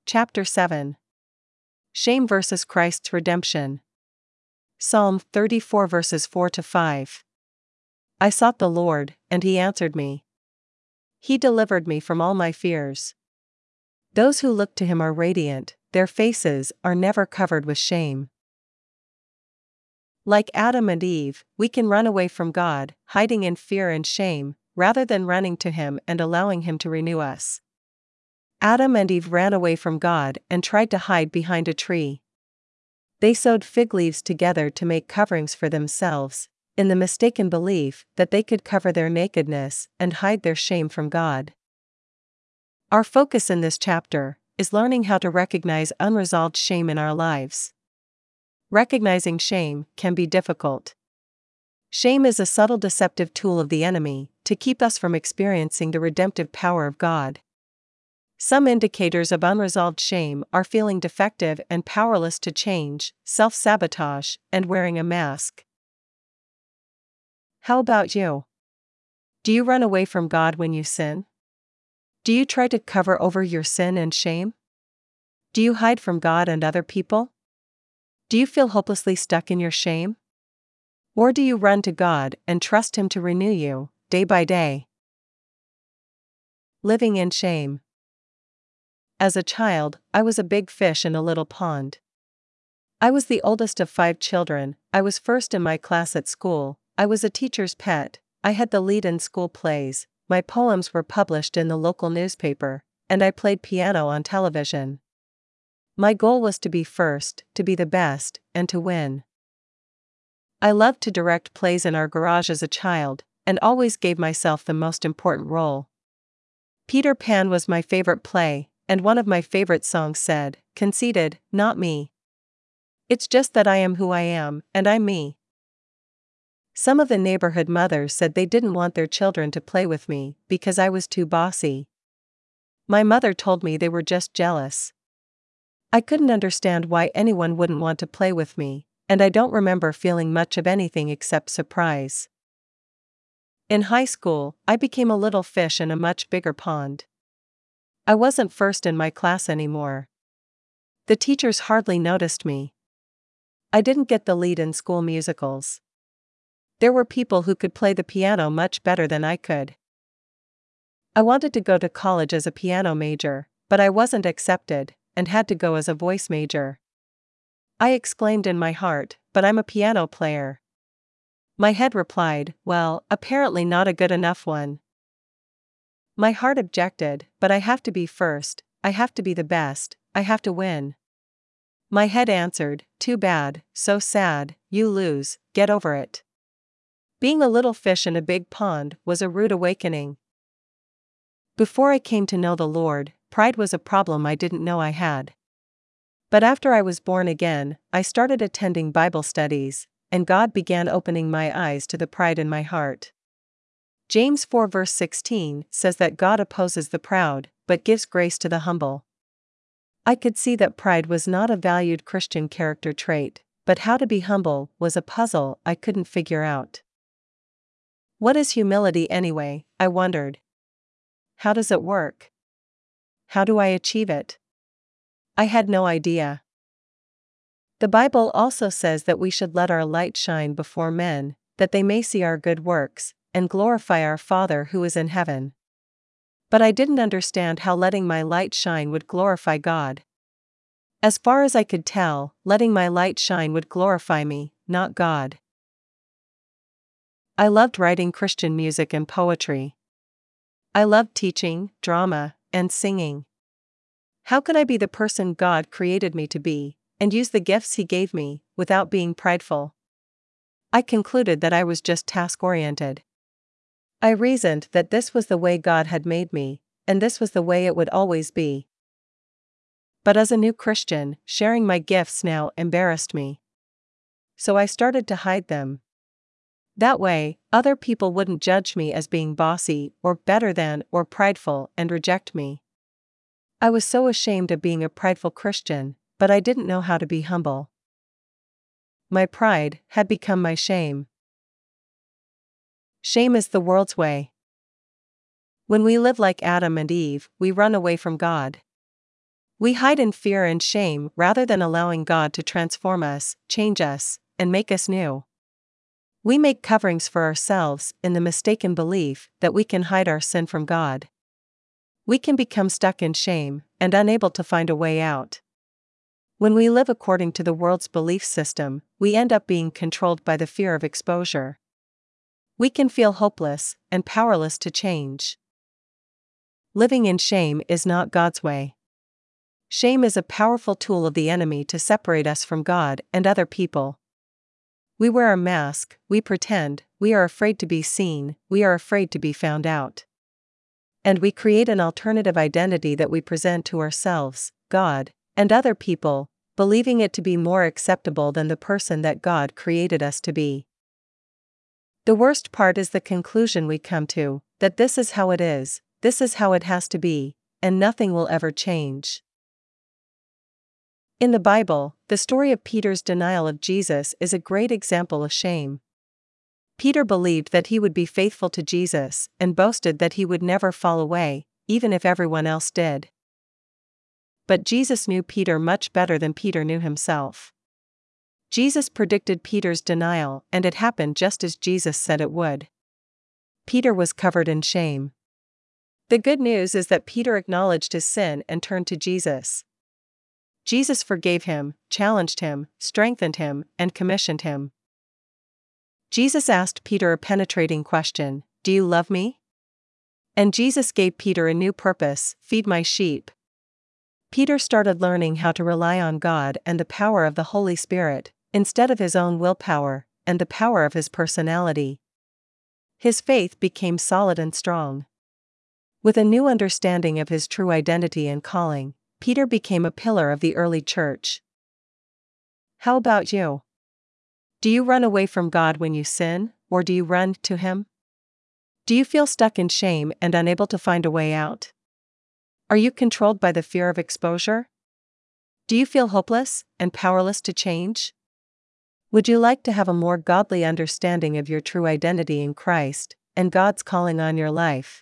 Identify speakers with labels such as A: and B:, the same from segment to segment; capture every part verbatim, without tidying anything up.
A: Chapter seven. Shame versus Christ's Redemption. Psalm thirty-four verses four to five. I sought the Lord, and he answered me. He delivered me from all my fears. Those who look to him are radiant, their faces are never covered with shame. Like Adam and Eve, we can run away from God, hiding in fear and shame, rather than running to him and allowing him to renew us. Adam and Eve ran away from God and tried to hide behind a tree. They sewed fig leaves together to make coverings for themselves, in the mistaken belief that they could cover their nakedness and hide their shame from God. Our focus in this chapter is learning how to recognize unresolved shame in our lives. Recognizing shame can be difficult. Shame is a subtle deceptive tool of the enemy to keep us from experiencing the redemptive power of God. Some indicators of unresolved shame are feeling defective and powerless to change, self-sabotage, and wearing a mask. How about you? Do you run away from God when you sin? Do you try to cover over your sin and shame? Do you hide from God and other people? Do you feel hopelessly stuck in your shame? Or do you run to God and trust him to renew you, day by day? Living in shame. As a child, I was a big fish in a little pond. I was the oldest of five children, I was first in my class at school, I was a teacher's pet, I had the lead in school plays, my poems were published in the local newspaper, and I played piano on television. My goal was to be first, to be the best, and to win. I loved to direct plays in our garage as a child, and always gave myself the most important role. Peter Pan was my favorite play, and one of my favorite songs said, "Conceited, not me. It's just that I am who I am, and I'm me." Some of the neighborhood mothers said they didn't want their children to play with me because I was too bossy. My mother told me they were just jealous. I couldn't understand why anyone wouldn't want to play with me, and I don't remember feeling much of anything except surprise. In high school, I became a little fish in a much bigger pond. I wasn't first in my class anymore. The teachers hardly noticed me. I didn't get the lead in school musicals. There were people who could play the piano much better than I could. I wanted to go to college as a piano major, but I wasn't accepted, and had to go as a voice major. I exclaimed in my heart, "But I'm a piano player." My head replied, "Well, apparently not a good enough one." My heart objected, "But I have to be first, I have to be the best, I have to win." My head answered, "Too bad, so sad, you lose, get over it." Being a little fish in a big pond was a rude awakening. Before I came to know the Lord, pride was a problem I didn't know I had. But after I was born again, I started attending Bible studies, and God began opening my eyes to the pride in my heart. James four verse sixteen says that God opposes the proud, but gives grace to the humble. I could see that pride was not a valued Christian character trait, but how to be humble was a puzzle I couldn't figure out. What is humility anyway, I wondered. How does it work? How do I achieve it? I had no idea. The Bible also says that we should let our light shine before men, that they may see our good works, and glorify our Father who is in heaven. But I didn't understand how letting my light shine would glorify God. As far as I could tell, letting my light shine would glorify me, not God. I loved writing Christian music and poetry. I loved teaching, drama, and singing. How could I be the person God created me to be, and use the gifts He gave me, without being prideful? I concluded that I was just task-oriented. I reasoned that this was the way God had made me, and this was the way it would always be. But as a new Christian, sharing my gifts now embarrassed me. So I started to hide them. That way, other people wouldn't judge me as being bossy, or better than, or prideful, and reject me. I was so ashamed of being a prideful Christian, but I didn't know how to be humble. My pride had become my shame. Shame is the world's way. When we live like Adam and Eve, we run away from God. We hide in fear and shame rather than allowing God to transform us, change us, and make us new. We make coverings for ourselves in the mistaken belief that we can hide our sin from God. We can become stuck in shame and unable to find a way out. When we live according to the world's belief system, we end up being controlled by the fear of exposure. We can feel hopeless and powerless to change. Living in shame is not God's way. Shame is a powerful tool of the enemy to separate us from God and other people. We wear a mask, we pretend, we are afraid to be seen, we are afraid to be found out. And we create an alternative identity that we present to ourselves, God, and other people, believing it to be more acceptable than the person that God created us to be. The worst part is the conclusion we come to, that this is how it is, this is how it has to be, and nothing will ever change. In the Bible, the story of Peter's denial of Jesus is a great example of shame. Peter believed that he would be faithful to Jesus and boasted that he would never fall away, even if everyone else did. But Jesus knew Peter much better than Peter knew himself. Jesus predicted Peter's denial, and it happened just as Jesus said it would. Peter was covered in shame. The good news is that Peter acknowledged his sin and turned to Jesus. Jesus forgave him, challenged him, strengthened him, and commissioned him. Jesus asked Peter a penetrating question, "Do you love me?" And Jesus gave Peter a new purpose, "Feed my sheep." Peter started learning how to rely on God and the power of the Holy Spirit, instead of his own willpower, and the power of his personality. His faith became solid and strong. With a new understanding of his true identity and calling, Peter became a pillar of the early church. How about you? Do you run away from God when you sin, or do you run to Him? Do you feel stuck in shame and unable to find a way out? Are you controlled by the fear of exposure? Do you feel hopeless and powerless to change? Would you like to have a more godly understanding of your true identity in Christ and God's calling on your life?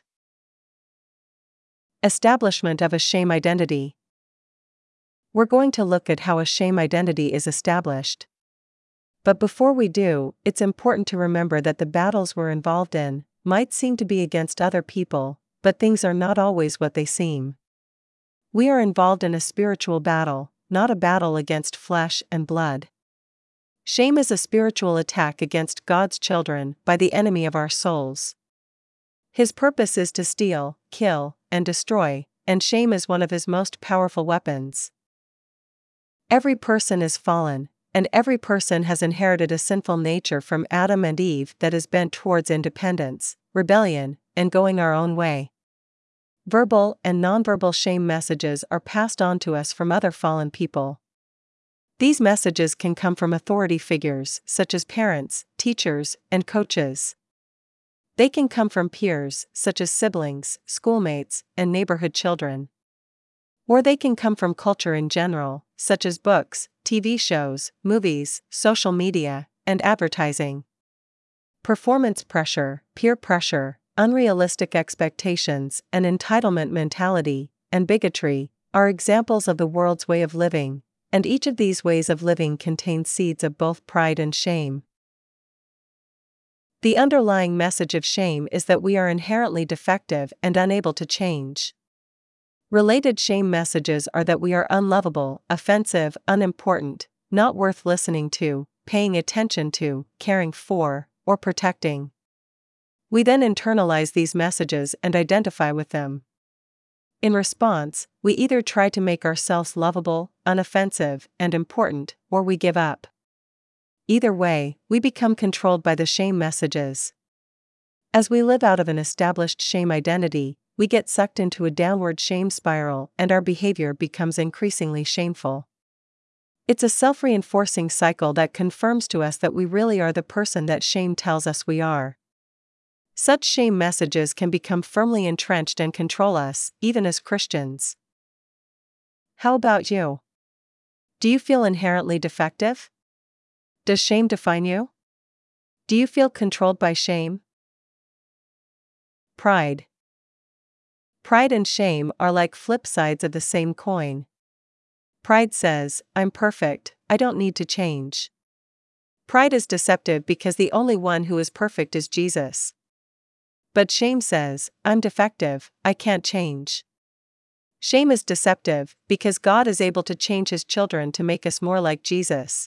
A: Establishment of a shame identity. We're going to look at how a shame identity is established. But before we do, it's important to remember that the battles we're involved in might seem to be against other people, but things are not always what they seem. We are involved in a spiritual battle, not a battle against flesh and blood. Shame is a spiritual attack against God's children by the enemy of our souls. His purpose is to steal, kill, and destroy, and shame is one of his most powerful weapons. Every person is fallen, and every person has inherited a sinful nature from Adam and Eve that is bent towards independence, rebellion, and going our own way. Verbal and nonverbal shame messages are passed on to us from other fallen people. These messages can come from authority figures such as parents, teachers, and coaches. They can come from peers such as siblings, schoolmates, and neighborhood children. Or they can come from culture in general, such as books, T V shows, movies, social media, and advertising. Performance pressure, peer pressure, unrealistic expectations, and entitlement mentality, and bigotry, are examples of the world's way of living, and each of these ways of living contains seeds of both pride and shame. The underlying message of shame is that we are inherently defective and unable to change. Related shame messages are that we are unlovable, offensive, unimportant, not worth listening to, paying attention to, caring for, or protecting. We then internalize these messages and identify with them. In response, we either try to make ourselves lovable, unoffensive, and important, or we give up. Either way, we become controlled by the shame messages. As we live out of an established shame identity, we get sucked into a downward shame spiral and our behavior becomes increasingly shameful. It's a self-reinforcing cycle that confirms to us that we really are the person that shame tells us we are. Such shame messages can become firmly entrenched and control us, even as Christians. How about you? Do you feel inherently defective? Does shame define you? Do you feel controlled by shame? Pride. Pride and shame are like flip sides of the same coin. Pride says, I'm perfect, I don't need to change. Pride is deceptive because the only one who is perfect is Jesus. But shame says, I'm defective, I can't change. Shame is deceptive because God is able to change his children to make us more like Jesus.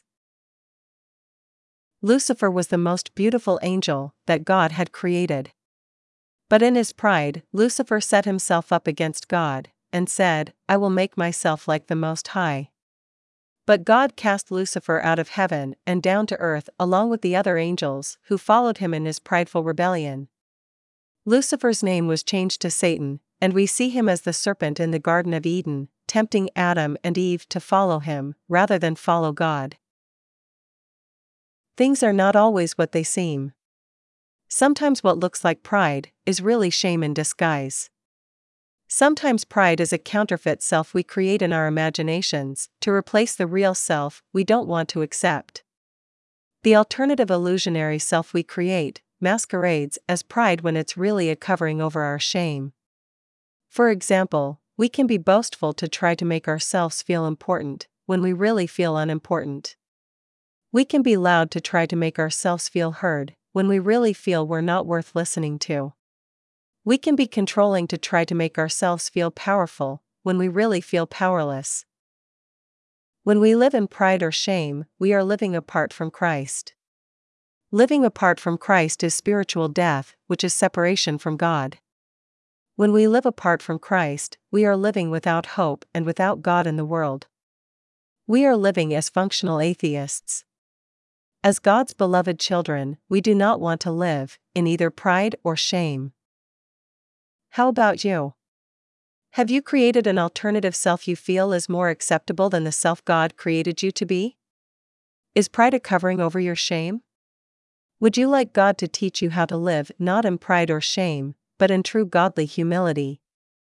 A: Lucifer was the most beautiful angel that God had created. But in his pride, Lucifer set himself up against God, and said, I will make myself like the Most High. But God cast Lucifer out of heaven and down to earth along with the other angels who followed him in his prideful rebellion. Lucifer's name was changed to Satan, and we see him as the serpent in the Garden of Eden, tempting Adam and Eve to follow him, rather than follow God. Things are not always what they seem. Sometimes what looks like pride is really shame in disguise. Sometimes pride is a counterfeit self we create in our imaginations to replace the real self we don't want to accept. The alternative illusionary self we create masquerades as pride when it's really a covering over our shame. For example, we can be boastful to try to make ourselves feel important when we really feel unimportant. We can be loud to try to make ourselves feel heard when we really feel we're not worth listening to. We can be controlling to try to make ourselves feel powerful when we really feel powerless. When we live in pride or shame, we are living apart from Christ. Living apart from Christ is spiritual death, which is separation from God. When we live apart from Christ, we are living without hope and without God in the world. We are living as functional atheists. As God's beloved children, we do not want to live in either pride or shame. How about you? Have you created an alternative self you feel is more acceptable than the self God created you to be? Is pride a covering over your shame? Would you like God to teach you how to live not in pride or shame, but in true godly humility?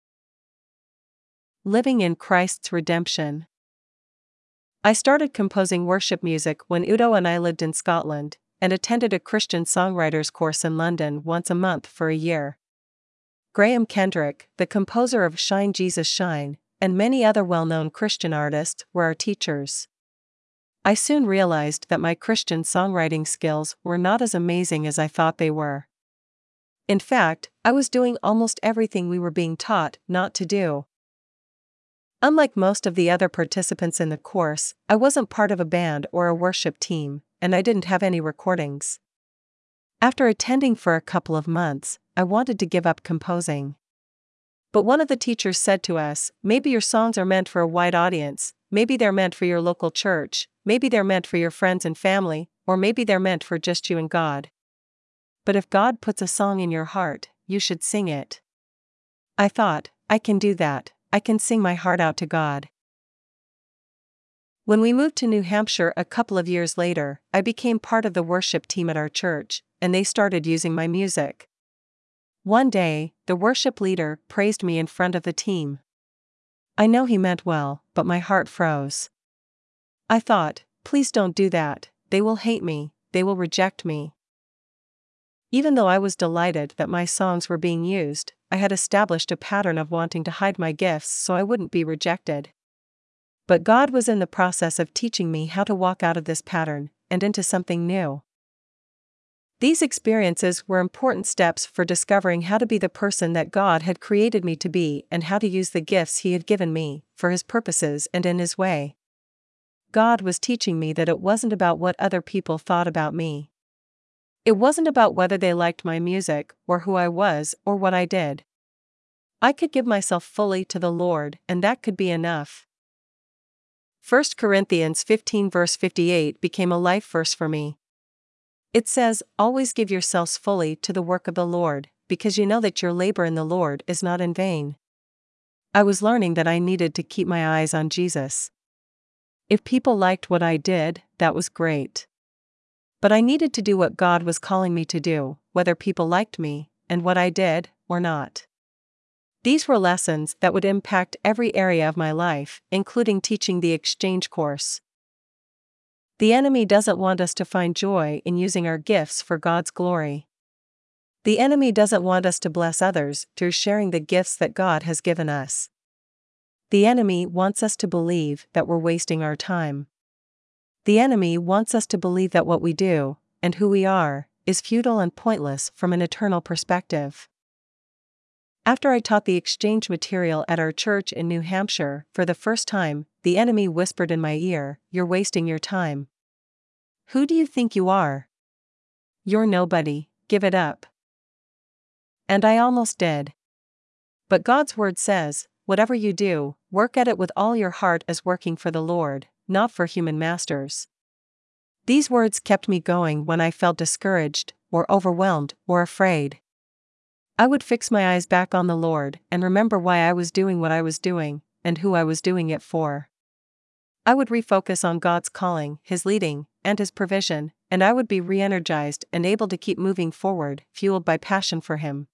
A: Living in Christ's redemption. I started composing worship music when Udo and I lived in Scotland, and attended a Christian songwriters course in London once a month for a year. Graham Kendrick, the composer of Shine Jesus Shine, and many other well-known Christian artists were our teachers. I soon realized that my Christian songwriting skills were not as amazing as I thought they were. In fact, I was doing almost everything we were being taught not to do. Unlike most of the other participants in the course, I wasn't part of a band or a worship team, and I didn't have any recordings. After attending for a couple of months, I wanted to give up composing. But one of the teachers said to us, maybe your songs are meant for a wide audience, maybe they're meant for your local church, maybe they're meant for your friends and family, or maybe they're meant for just you and God. But if God puts a song in your heart, you should sing it. I thought, I can do that, I can sing my heart out to God. When we moved to New Hampshire a couple of years later, I became part of the worship team at our church, and they started using my music. One day, the worship leader praised me in front of the team. I know he meant well, but my heart froze. I thought, please don't do that, they will hate me, they will reject me. Even though I was delighted that my songs were being used, I had established a pattern of wanting to hide my gifts so I wouldn't be rejected. But God was in the process of teaching me how to walk out of this pattern and into something new. These experiences were important steps for discovering how to be the person that God had created me to be and how to use the gifts He had given me for His purposes and in His way. God was teaching me that it wasn't about what other people thought about me. It wasn't about whether they liked my music or who I was or what I did. I could give myself fully to the Lord, and that could be enough. First Corinthians fifteen verse fifty-eight became a life verse for me. It says, always give yourselves fully to the work of the Lord, because you know that your labor in the Lord is not in vain. I was learning that I needed to keep my eyes on Jesus. If people liked what I did, that was great. But I needed to do what God was calling me to do, whether people liked me, and what I did, or not. These were lessons that would impact every area of my life, including teaching the exchange course. The enemy doesn't want us to find joy in using our gifts for God's glory. The enemy doesn't want us to bless others through sharing the gifts that God has given us. The enemy wants us to believe that we're wasting our time. The enemy wants us to believe that what we do, and who we are, is futile and pointless from an eternal perspective. After I taught the exchange material at our church in New Hampshire for the first time, the enemy whispered in my ear, "You're wasting your time. Who do you think you are? You're nobody, give it up." And I almost did. But God's word says, whatever you do, work at it with all your heart as working for the Lord, not for human masters. These words kept me going when I felt discouraged, or overwhelmed, or afraid. I would fix my eyes back on the Lord and remember why I was doing what I was doing, and who I was doing it for. I would refocus on God's calling, His leading, and His provision, and I would be re-energized and able to keep moving forward, fueled by passion for Him.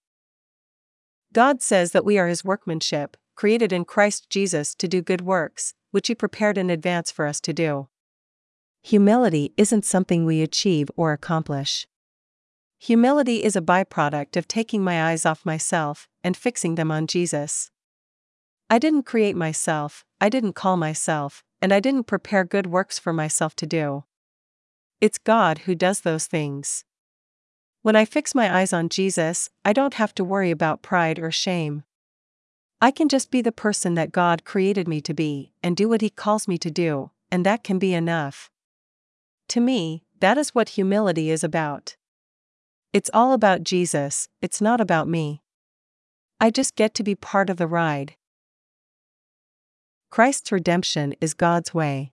A: God says that we are His workmanship, created in Christ Jesus to do good works, which He prepared in advance for us to do. Humility isn't something we achieve or accomplish. Humility is a byproduct of taking my eyes off myself and fixing them on Jesus. I didn't create myself, I didn't call myself, and I didn't prepare good works for myself to do. It's God who does those things. When I fix my eyes on Jesus, I don't have to worry about pride or shame. I can just be the person that God created me to be, and do what He calls me to do, and that can be enough. To me, that is what humility is about. It's all about Jesus, it's not about me. I just get to be part of the ride. Christ's redemption is God's way.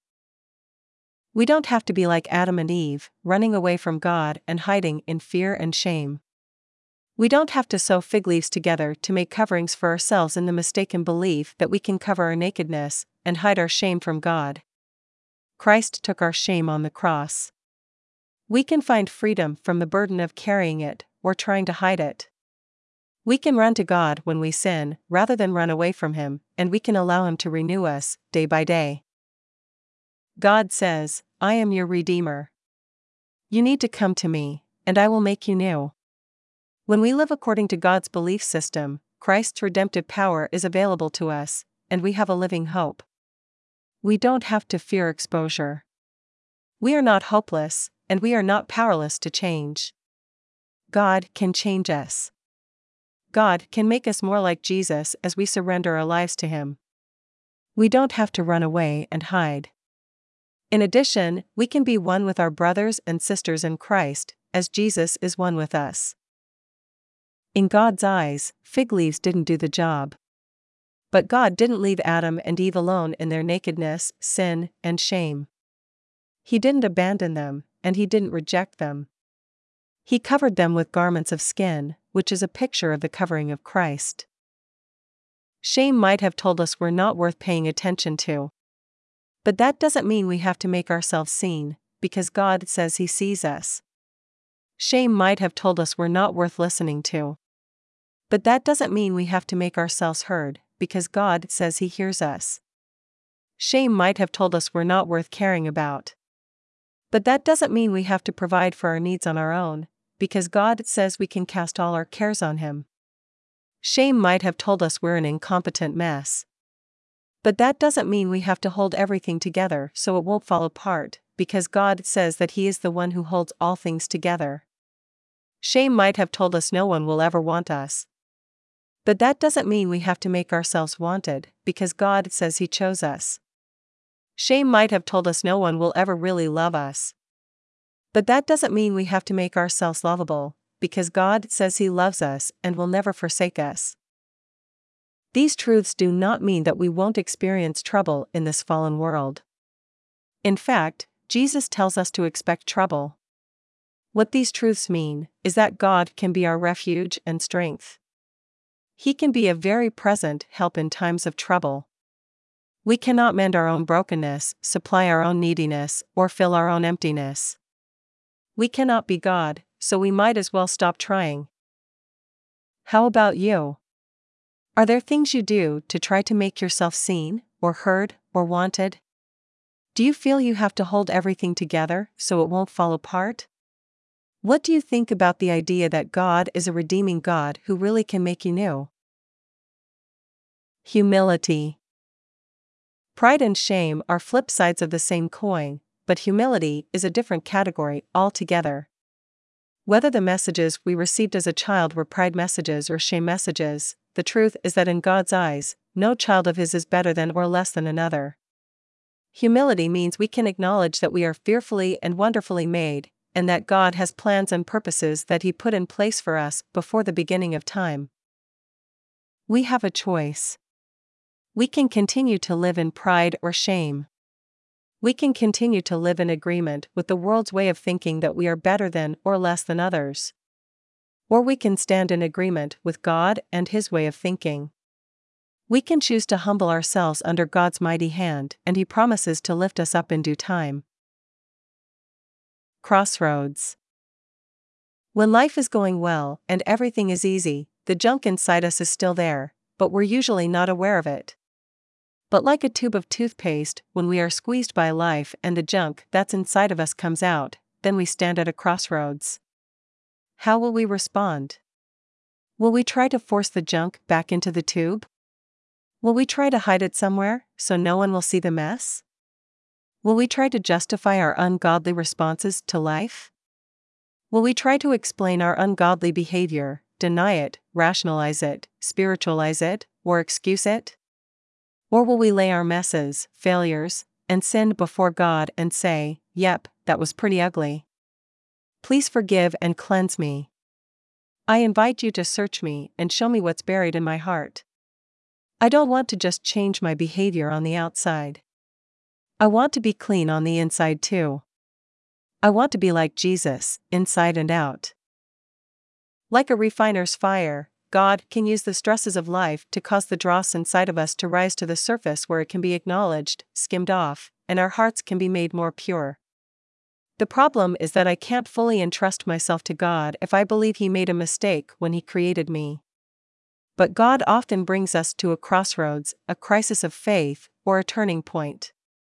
A: We don't have to be like Adam and Eve, running away from God and hiding in fear and shame. We don't have to sew fig leaves together to make coverings for ourselves in the mistaken belief that we can cover our nakedness and hide our shame from God. Christ took our shame on the cross. We can find freedom from the burden of carrying it, or trying to hide it. We can run to God when we sin, rather than run away from Him, and we can allow Him to renew us, day by day. God says, "I am your Redeemer. You need to come to me, and I will make you new." When we live according to God's belief system, Christ's redemptive power is available to us, and we have a living hope. We don't have to fear exposure. We are not hopeless, and we are not powerless to change. God can change us. God can make us more like Jesus as we surrender our lives to Him. We don't have to run away and hide. In addition, we can be one with our brothers and sisters in Christ, as Jesus is one with us. In God's eyes, fig leaves didn't do the job. But God didn't leave Adam and Eve alone in their nakedness, sin, and shame. He didn't abandon them, and He didn't reject them. He covered them with garments of skin, which is a picture of the covering of Christ. Shame might have told us we're not worth paying attention to. But that doesn't mean we have to make ourselves seen, because God says He sees us. Shame might have told us we're not worth listening to. But that doesn't mean we have to make ourselves heard, because God says He hears us. Shame might have told us we're not worth caring about. But that doesn't mean we have to provide for our needs on our own, because God says we can cast all our cares on Him. Shame might have told us we're an incompetent mess. But that doesn't mean we have to hold everything together so it won't fall apart, because God says that He is the one who holds all things together. Shame might have told us no one will ever want us. But that doesn't mean we have to make ourselves wanted, because God says He chose us. Shame might have told us no one will ever really love us. But that doesn't mean we have to make ourselves lovable, because God says He loves us and will never forsake us. These truths do not mean that we won't experience trouble in this fallen world. In fact, Jesus tells us to expect trouble. What these truths mean is that God can be our refuge and strength. He can be a very present help in times of trouble. We cannot mend our own brokenness, supply our own neediness, or fill our own emptiness. We cannot be God, so we might as well stop trying. How about you? Are there things you do to try to make yourself seen, or heard, or wanted? Do you feel you have to hold everything together so it won't fall apart? What do you think about the idea that God is a redeeming God who really can make you new? Humility. Pride and shame are flip sides of the same coin, but humility is a different category altogether. Whether the messages we received as a child were pride messages or shame messages, the truth is that in God's eyes, no child of His is better than or less than another. Humility means we can acknowledge that we are fearfully and wonderfully made, and that God has plans and purposes that He put in place for us before the beginning of time. We have a choice. We can continue to live in pride or shame. We can continue to live in agreement with the world's way of thinking that we are better than or less than others. Or we can stand in agreement with God and His way of thinking. We can choose to humble ourselves under God's mighty hand, and He promises to lift us up in due time. Crossroads. When life is going well and everything is easy, the junk inside us is still there, but we're usually not aware of it. But like a tube of toothpaste, when we are squeezed by life and the junk that's inside of us comes out, then we stand at a crossroads. How will we respond? Will we try to force the junk back into the tube? Will we try to hide it somewhere, so no one will see the mess? Will we try to justify our ungodly responses to life? Will we try to explain our ungodly behavior, deny it, rationalize it, spiritualize it, or excuse it? Or will we lay our messes, failures, and sin before God and say, "Yep, that was pretty ugly. Please forgive and cleanse me. I invite you to search me and show me what's buried in my heart. I don't want to just change my behavior on the outside. I want to be clean on the inside too. I want to be like Jesus, inside and out." Like a refiner's fire, God can use the stresses of life to cause the dross inside of us to rise to the surface where it can be acknowledged, skimmed off, and our hearts can be made more pure. The problem is that I can't fully entrust myself to God if I believe He made a mistake when He created me. But God often brings us to a crossroads, a crisis of faith, or a turning point.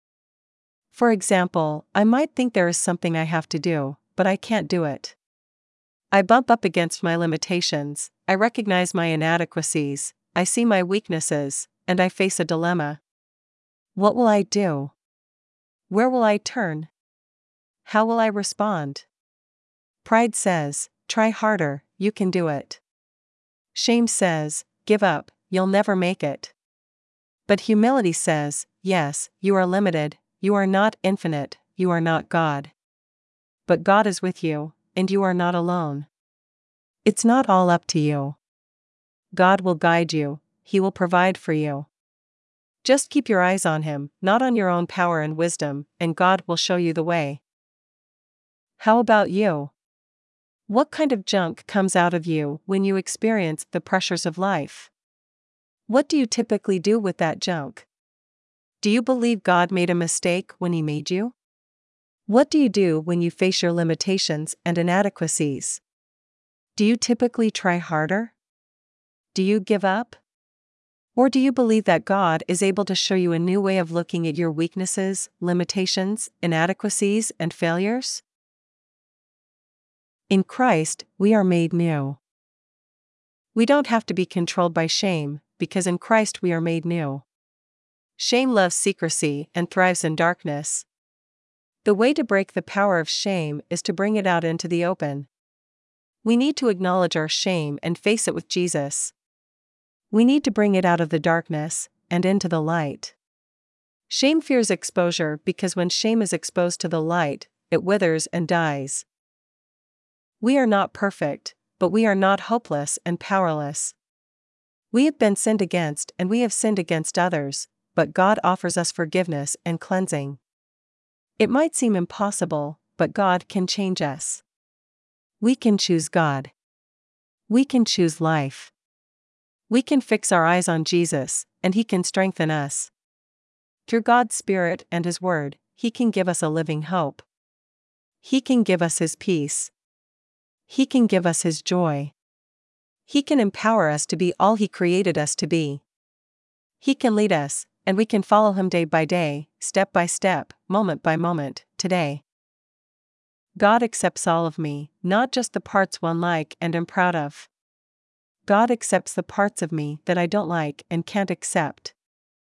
A: For example, I might think there is something I have to do, but I can't do it. I bump up against my limitations, I recognize my inadequacies, I see my weaknesses, and I face a dilemma. What will I do? Where will I turn? How will I respond? Pride says, "Try harder, you can do it." Shame says, "Give up, you'll never make it." But humility says, "Yes, you are limited, you are not infinite, you are not God. But God is with you, and you are not alone. It's not all up to you. God will guide you, He will provide for you. Just keep your eyes on Him, not on your own power and wisdom, and God will show you the way." How about you? What kind of junk comes out of you when you experience the pressures of life? What do you typically do with that junk? Do you believe God made a mistake when He made you? What do you do when you face your limitations and inadequacies? Do you typically try harder? Do you give up? Or do you believe that God is able to show you a new way of looking at your weaknesses, limitations, inadequacies, and failures? In Christ, we are made new. We don't have to be controlled by shame, because in Christ we are made new. Shame loves secrecy and thrives in darkness. The way to break the power of shame is to bring it out into the open. We need to acknowledge our shame and face it with Jesus. We need to bring it out of the darkness and into the light. Shame fears exposure because when shame is exposed to the light, it withers and dies. We are not perfect, but we are not hopeless and powerless. We have been sinned against and we have sinned against others, but God offers us forgiveness and cleansing. It might seem impossible, but God can change us. We can choose God. We can choose life. We can fix our eyes on Jesus, and He can strengthen us. Through God's Spirit and His Word, He can give us a living hope. He can give us His peace. He can give us His joy. He can empower us to be all He created us to be. He can lead us, and we can follow Him day by day, step by step, moment by moment, today. God accepts all of me, not just the parts one like and am proud of. God accepts the parts of me that I don't like and can't accept.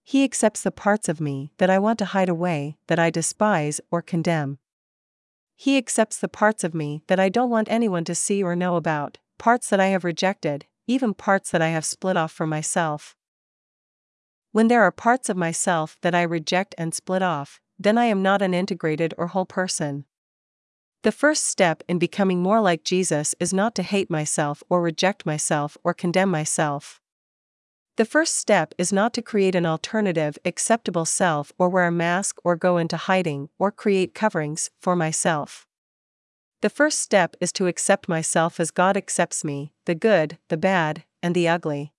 A: He accepts the parts of me that I want to hide away, that I despise or condemn. He accepts the parts of me that I don't want anyone to see or know about, parts that I have rejected, even parts that I have split off from myself. When there are parts of myself that I reject and split off, then I am not an integrated or whole person. The first step in becoming more like Jesus is not to hate myself or reject myself or condemn myself. The first step is not to create an alternative, acceptable self or wear a mask or go into hiding or create coverings for myself. The first step is to accept myself as God accepts me, the good, the bad, and the ugly.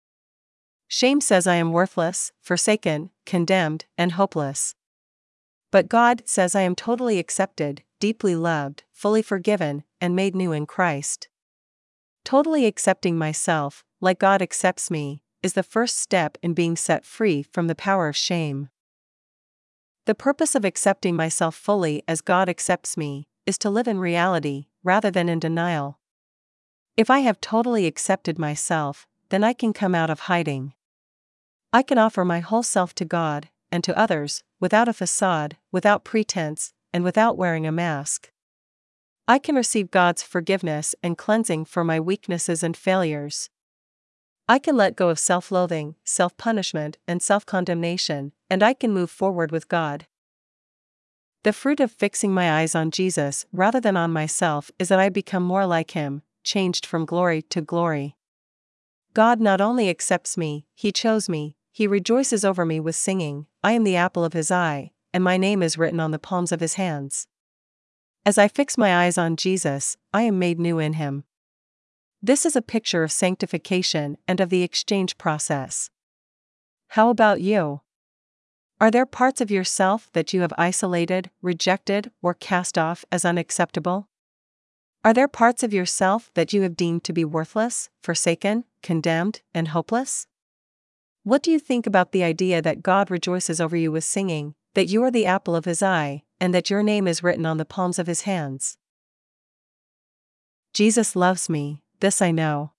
A: Shame says I am worthless, forsaken, condemned, and hopeless. But God says I am totally accepted, deeply loved, fully forgiven, and made new in Christ. Totally accepting myself, like God accepts me, is the first step in being set free from the power of shame. The purpose of accepting myself fully as God accepts me is to live in reality, rather than in denial. If I have totally accepted myself, then I can come out of hiding. I can offer my whole self to God and to others, without a facade, without pretense, and without wearing a mask. I can receive God's forgiveness and cleansing for my weaknesses and failures. I can let go of self-loathing, self-punishment, and self-condemnation, and I can move forward with God. The fruit of fixing my eyes on Jesus rather than on myself is that I become more like Him, changed from glory to glory. God not only accepts me, He chose me, He rejoices over me with singing, I am the apple of His eye, and my name is written on the palms of His hands. As I fix my eyes on Jesus, I am made new in Him. This is a picture of sanctification and of the exchange process. How about you? Are there parts of yourself that you have isolated, rejected, or cast off as unacceptable? Are there parts of yourself that you have deemed to be worthless, forsaken, condemned, and hopeless? What do you think about the idea that God rejoices over you with singing, that you are the apple of His eye, and that your name is written on the palms of His hands? Jesus loves me, this I know.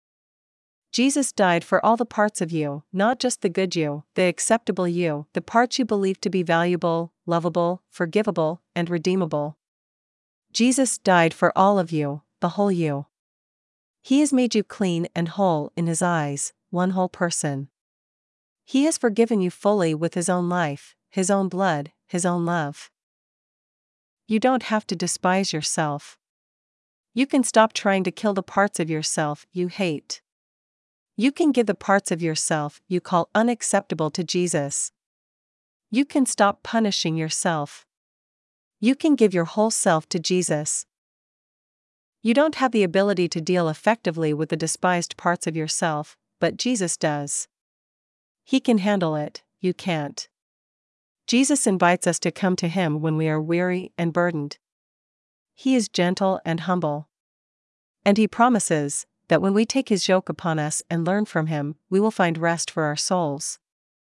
A: Jesus died for all the parts of you, not just the good you, the acceptable you, the parts you believe to be valuable, lovable, forgivable, and redeemable. Jesus died for all of you, the whole you. He has made you clean and whole in His eyes, one whole person. He has forgiven you fully with His own life, His own blood, His own love. You don't have to despise yourself. You can stop trying to kill the parts of yourself you hate. You can give the parts of yourself you call unacceptable to Jesus. You can stop punishing yourself. You can give your whole self to Jesus. You don't have the ability to deal effectively with the despised parts of yourself, but Jesus does. He can handle it, you can't. Jesus invites us to come to Him when we are weary and burdened. He is gentle and humble. And He promises that when we take His yoke upon us and learn from Him, we will find rest for our souls.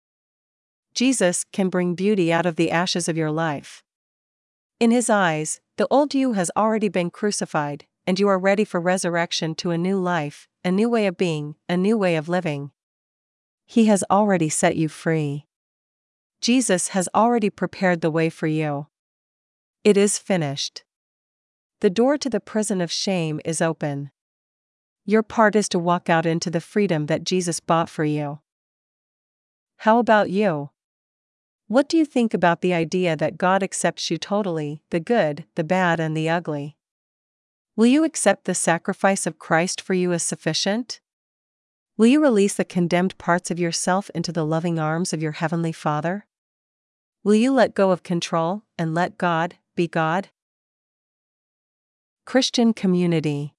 A: Jesus can bring beauty out of the ashes of your life. In His eyes, the old you has already been crucified, and you are ready for resurrection to a new life, a new way of being, a new way of living. He has already set you free. Jesus has already prepared the way for you. It is finished. The door to the prison of shame is open. Your part is to walk out into the freedom that Jesus bought for you. How about you? What do you think about the idea that God accepts you totally, the good, the bad, and the ugly? Will you accept the sacrifice of Christ for you as sufficient? Will you release the condemned parts of yourself into the loving arms of your Heavenly Father? Will you let go of control and let God be God? Christian community.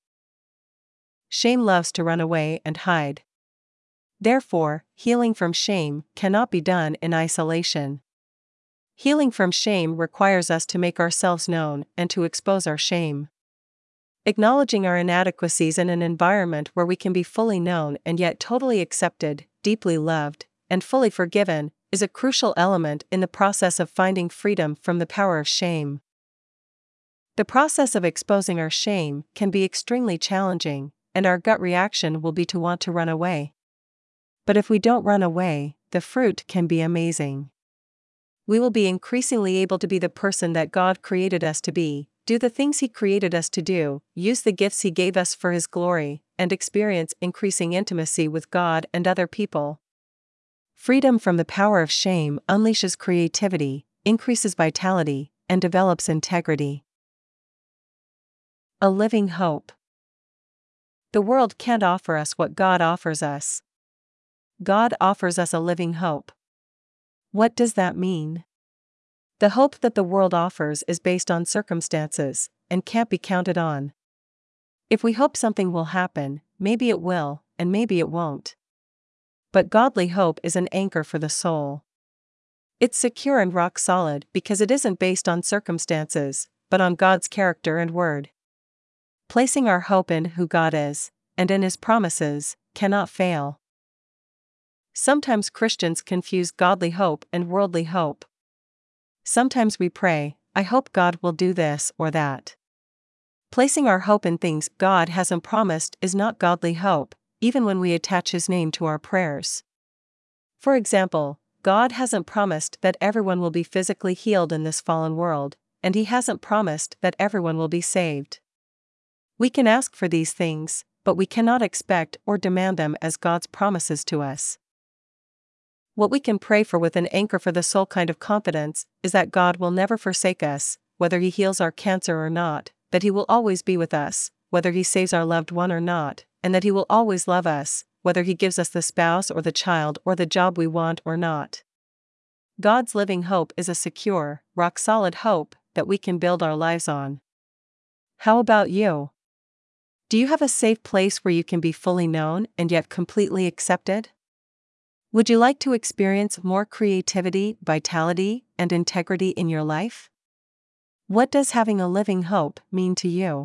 A: Shame loves to run away and hide. Therefore, healing from shame cannot be done in isolation. Healing from shame requires us to make ourselves known and to expose our shame. Acknowledging our inadequacies in an environment where we can be fully known and yet totally accepted, deeply loved, and fully forgiven is a crucial element in the process of finding freedom from the power of shame. The process of exposing our shame can be extremely challenging, and our gut reaction will be to want to run away. But if we don't run away, the fruit can be amazing. We will be increasingly able to be the person that God created us to be, do the things He created us to do, use the gifts He gave us for His glory, and experience increasing intimacy with God and other people. Freedom from the power of shame unleashes creativity, increases vitality, and develops integrity. A living hope. The world can't offer us what God offers us. God offers us a living hope. What does that mean? The hope that the world offers is based on circumstances, and can't be counted on. If we hope something will happen, maybe it will, and maybe it won't. But godly hope is an anchor for the soul. It's secure and rock solid because it isn't based on circumstances, but on God's character and word. Placing our hope in who God is, and in His promises, cannot fail. Sometimes Christians confuse godly hope and worldly hope. Sometimes we pray, I hope God will do this or that. Placing our hope in things God hasn't promised is not godly hope, even when we attach His name to our prayers. For example, God hasn't promised that everyone will be physically healed in this fallen world, and He hasn't promised that everyone will be saved. We can ask for these things, but we cannot expect or demand them as God's promises to us. What we can pray for with an anchor for the soul kind of confidence is that God will never forsake us, whether He heals our cancer or not, that He will always be with us, whether He saves our loved one or not, and that He will always love us, whether He gives us the spouse or the child or the job we want or not. God's living hope is a secure, rock-solid hope that we can build our lives on. How about you? Do you have a safe place where you can be fully known and yet completely accepted? Would you like to experience more creativity, vitality, and integrity in your life? What does having a living hope mean to you?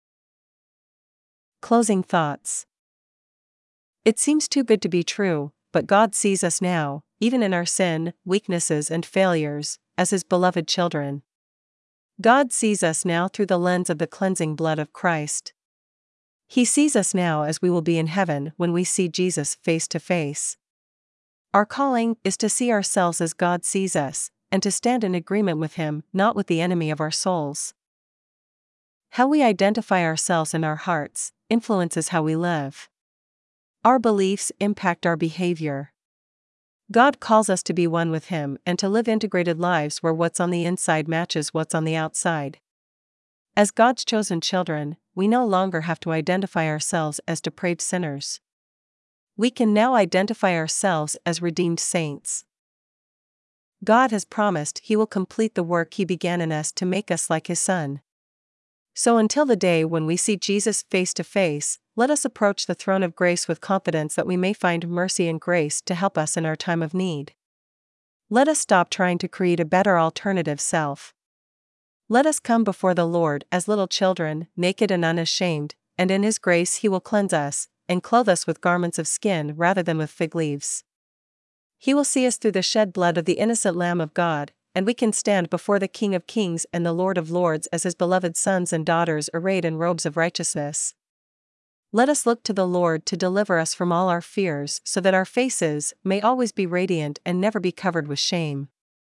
A: Closing thoughts. It seems too good to be true, but God sees us now, even in our sin, weaknesses, and failures, as His beloved children. God sees us now through the lens of the cleansing blood of Christ. He sees us now as we will be in heaven when we see Jesus face to face. Our calling is to see ourselves as God sees us, and to stand in agreement with Him, not with the enemy of our souls. How we identify ourselves in our hearts influences how we live. Our beliefs impact our behavior. God calls us to be one with Him and to live integrated lives where what's on the inside matches what's on the outside. As God's chosen children, we no longer have to identify ourselves as depraved sinners. We can now identify ourselves as redeemed saints. God has promised He will complete the work He began in us to make us like His Son. So until the day when we see Jesus face to face, let us approach the throne of grace with confidence that we may find mercy and grace to help us in our time of need. Let us stop trying to create a better alternative self. Let us come before the Lord as little children, naked and unashamed, and in His grace He will cleanse us, and clothe us with garments of skin rather than with fig leaves. He will see us through the shed blood of the innocent Lamb of God, and we can stand before the King of Kings and the Lord of Lords as His beloved sons and daughters arrayed in robes of righteousness. Let us look to the Lord to deliver us from all our fears so that our faces may always be radiant and never be covered with shame.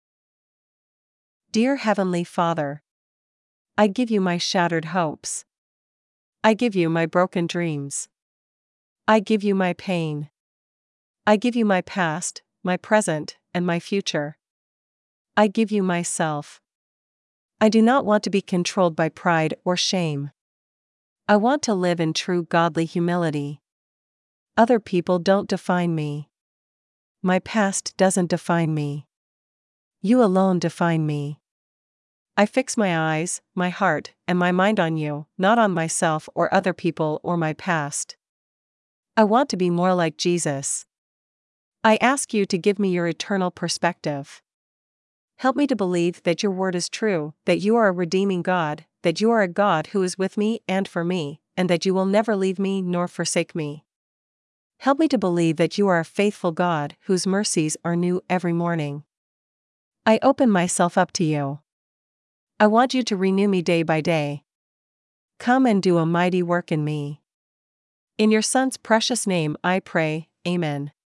A: Dear Heavenly Father, I give You my shattered hopes. I give You my broken dreams. I give You my pain. I give You my past, my present, and my future. I give You myself. I do not want to be controlled by pride or shame. I want to live in true godly humility. Other people don't define me. My past doesn't define me. You alone define me. I fix my eyes, my heart, and my mind on You, not on myself or other people or my past. I want to be more like Jesus. I ask You to give me Your eternal perspective. Help me to believe that Your word is true, that You are a redeeming God, that You are a God who is with me and for me, and that You will never leave me nor forsake me. Help me to believe that You are a faithful God whose mercies are new every morning. I open myself up to You. I want You to renew me day by day. Come and do a mighty work in me. In Your Son's precious name I pray, Amen.